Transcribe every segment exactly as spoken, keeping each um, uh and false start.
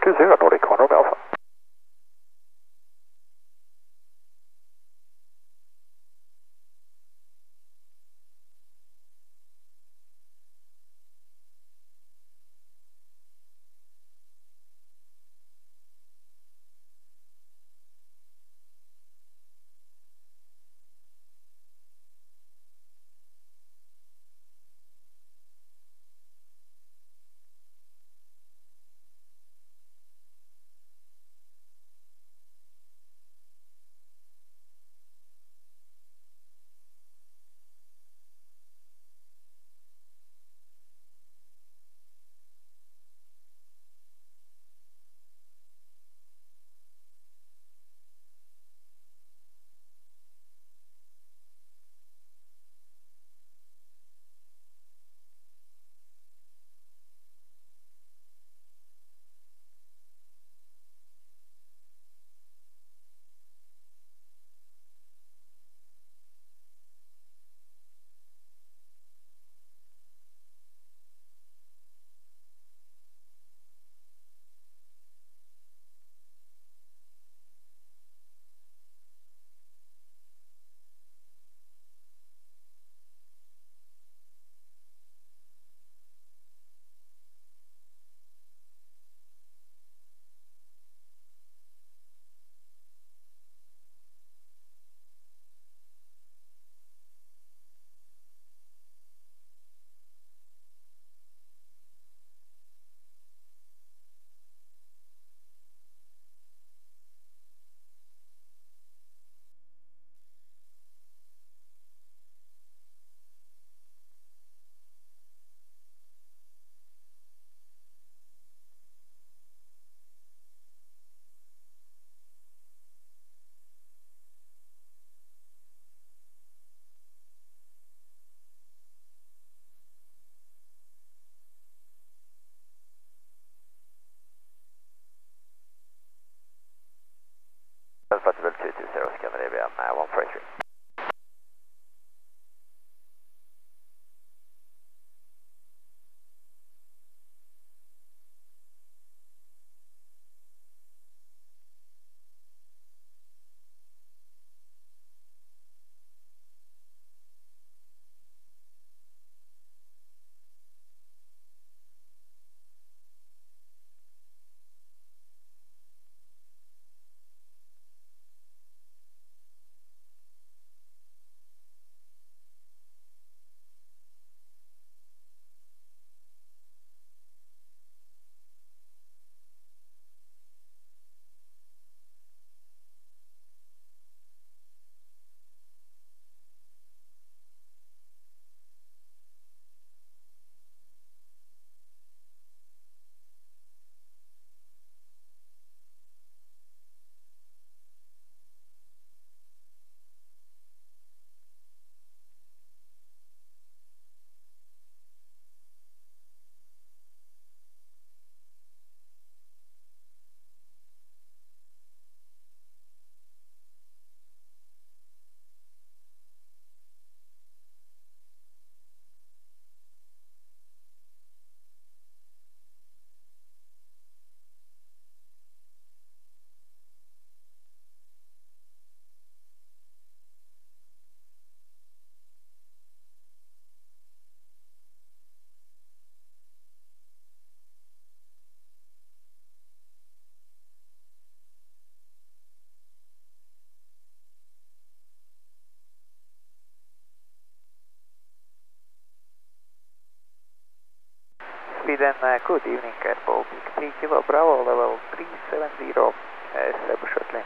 Q zero, Nordic one, Romeo Alpha. Alpha two two zero, Scandinavian uh, one four three. Sweden, uh, good evening at Baltic three Kilo Bravo, level three seven zero, uh, establish shortly.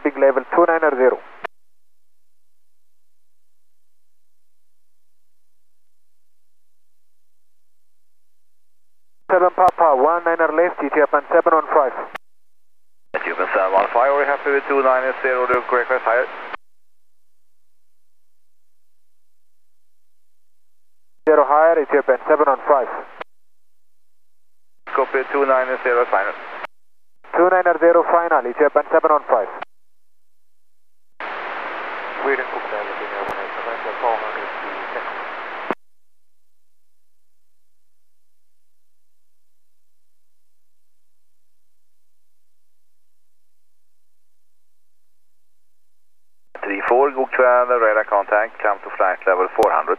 landing level two nine zero. seven Papa, one niner left, E T F and seven one five. Ethiopian seven one five, are you happy with two nine zero, the correct request higher? Zero higher, Ethiopian seven one five. Copy two nine zero final. two nine zero final, Ethiopian seven one five. Sweden Cooktail, Virginia one eight, November four hundred seconds. three four, god kväll, radar contact, come to flight level four hundred.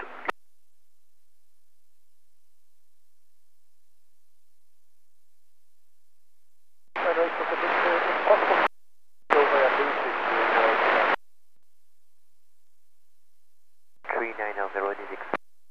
three nine zero six.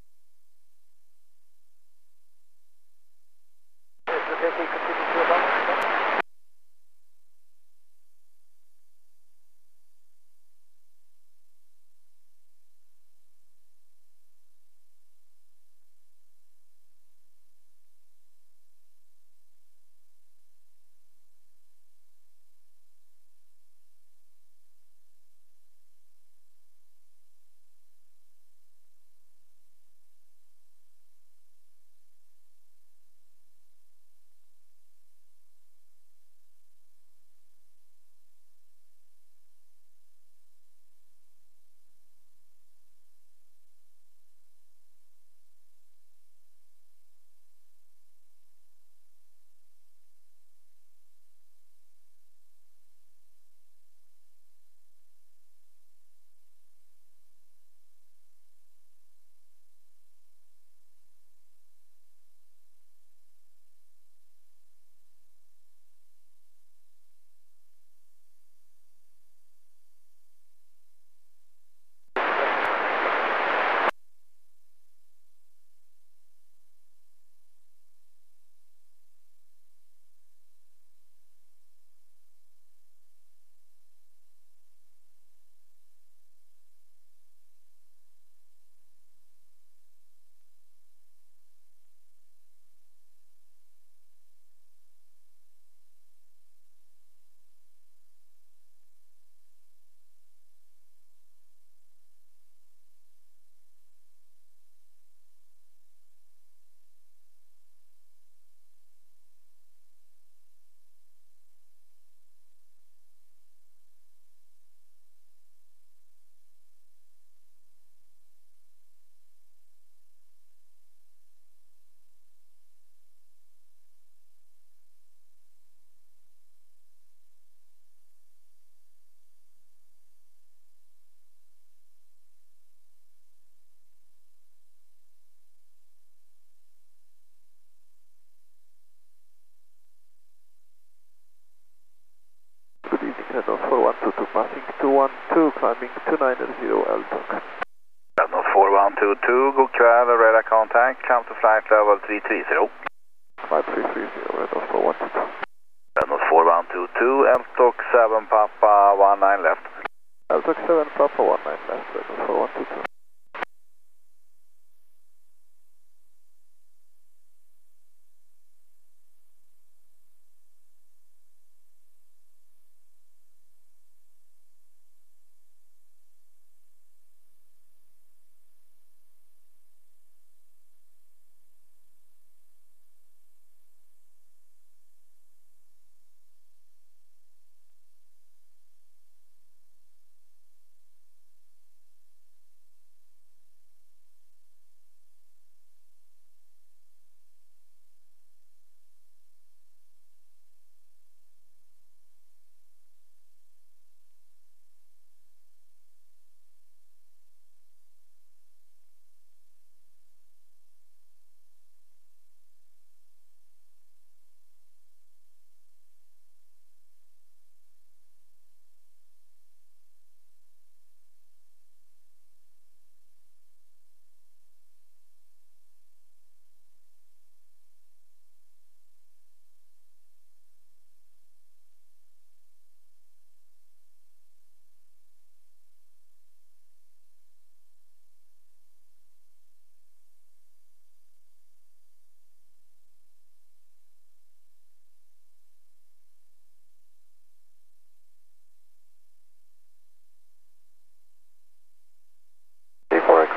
Good evening, Renault four one two two, passing two one two, climbing two nine zero, L T O C. Renault four one two two, god kväll, radar contact, come to flight level three three zero. five three three zero, Renault four one two two. Renault four one two two, L T O C seven Papa, one nine left. L T O C seven Papa, one nine left, Renault four one two two.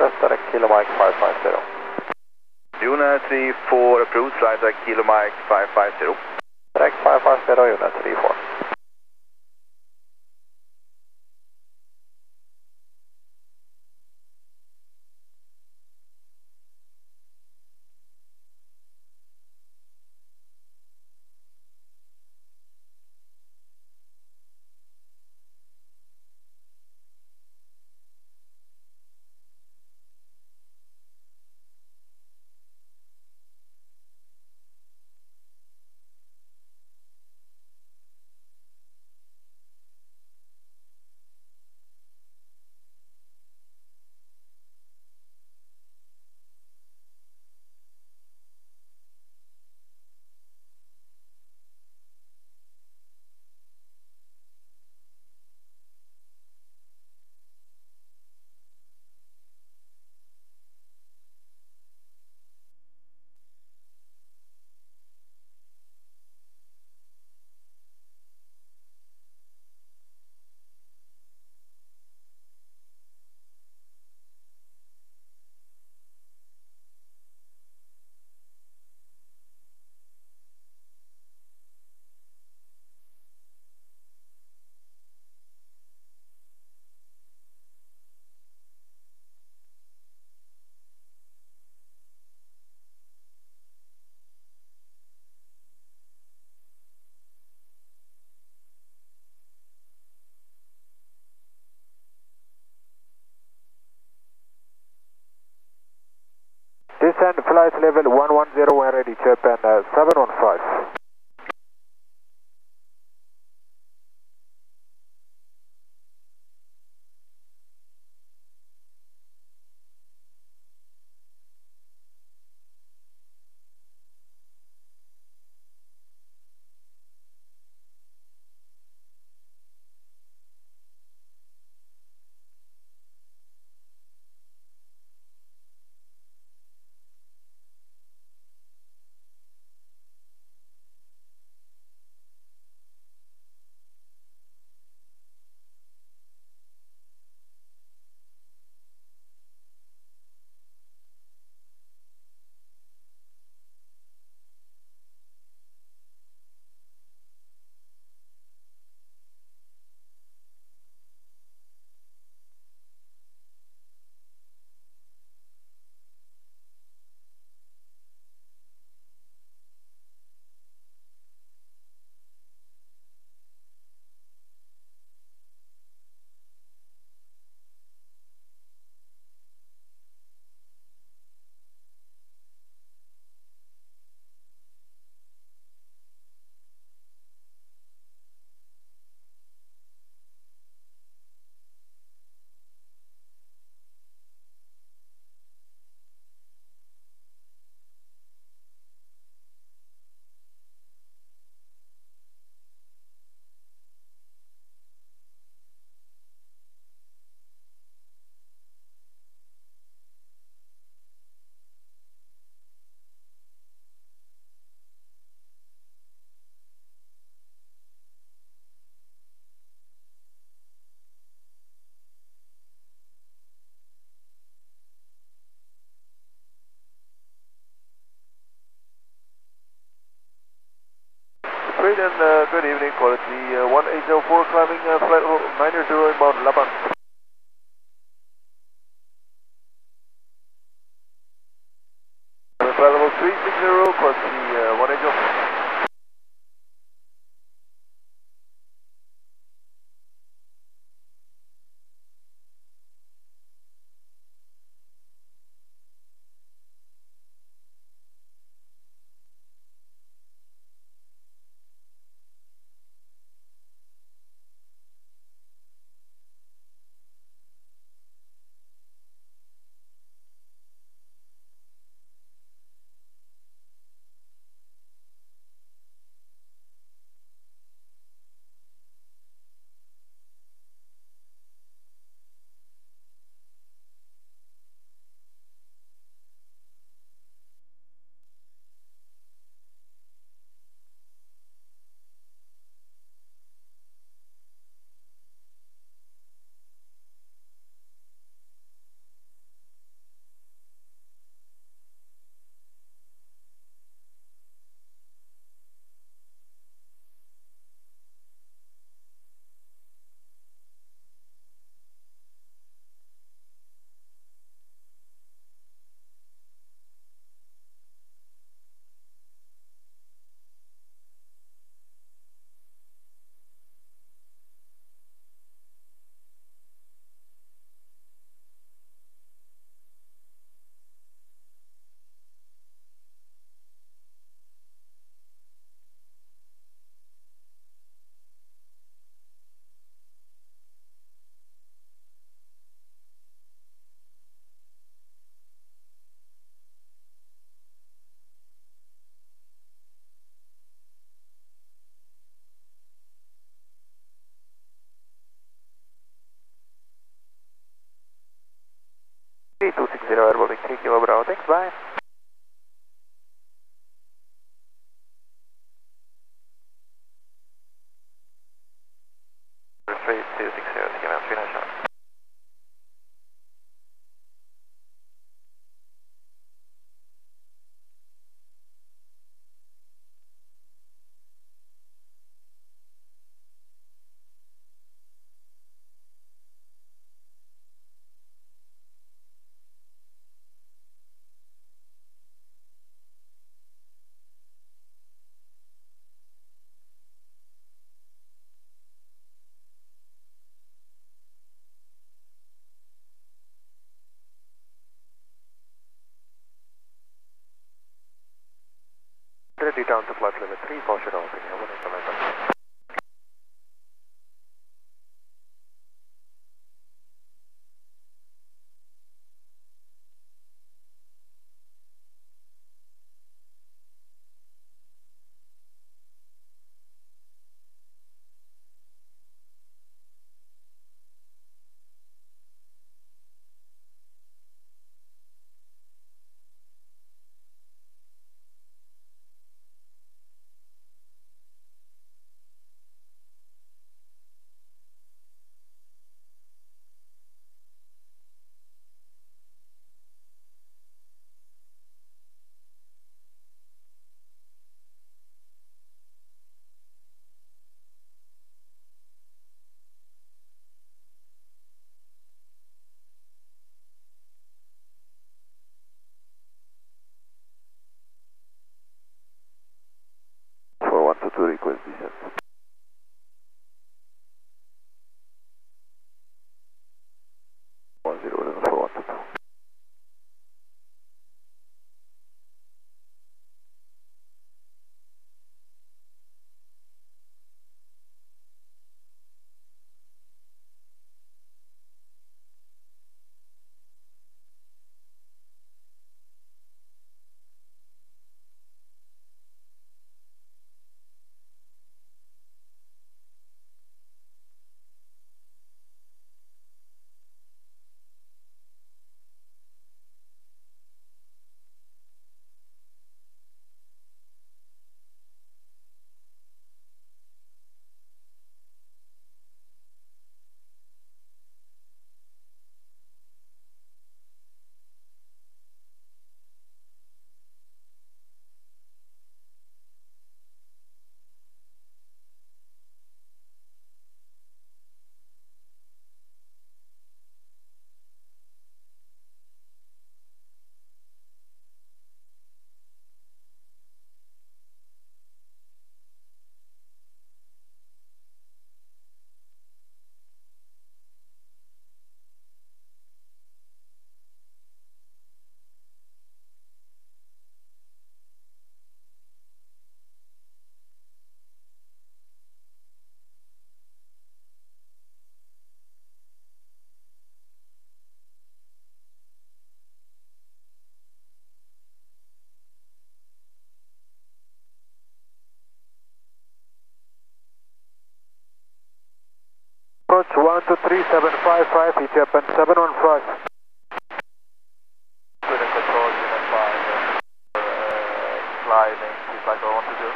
request direct Kilo Mike five five zero. Unit three four approved, flight direct Kilo Mike five five zero. Direct five five zero, Unit three four. Descend flight level one one zero when ready, Japan uh, seven one five. Great and uh, good evening, quality uh, one eight zero four climbing uh, flight nine zero inbound Laban. Flight level three six zero, quality uh, one eight zero four. zero Air Baltic three Kilo Bravo, thanks, bye. three two six zero, Ski-Man three nine seven. Ready down to flight limit three, partial opening, one eight November. four one two two request descent. one zero seven four one two two. Approach one two three seven five five, E T P seven one five. Good and control, unit five, uh, sliding to cycle one two two.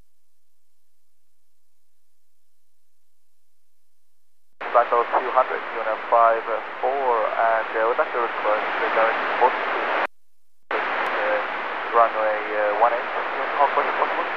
Cycle two hundred, unit five four, and uh, we'd like to request the direct port to uh, runway uh, one eight, how quick as possible.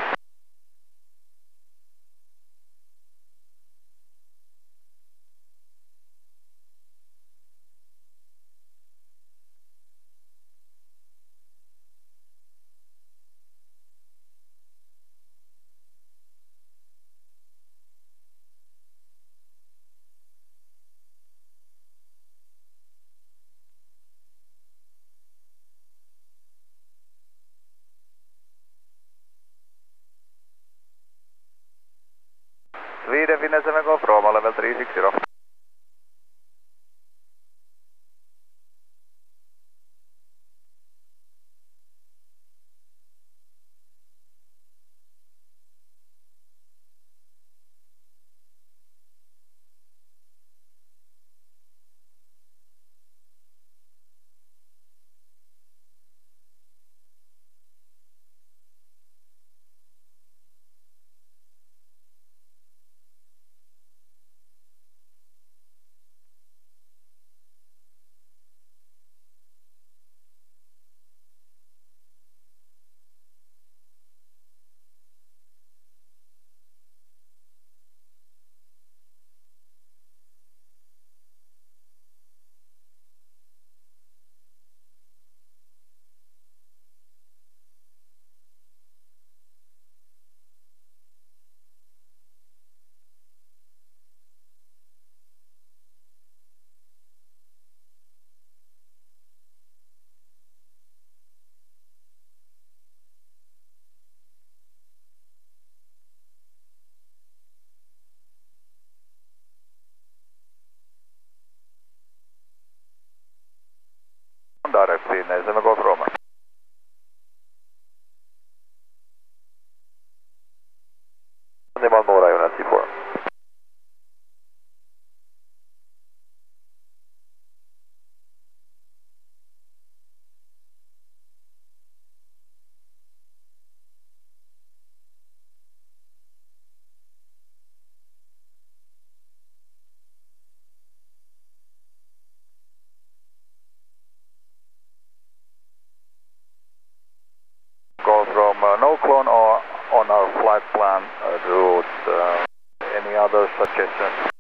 clone or on our flight plan uh, route. Uh, any other suggestions?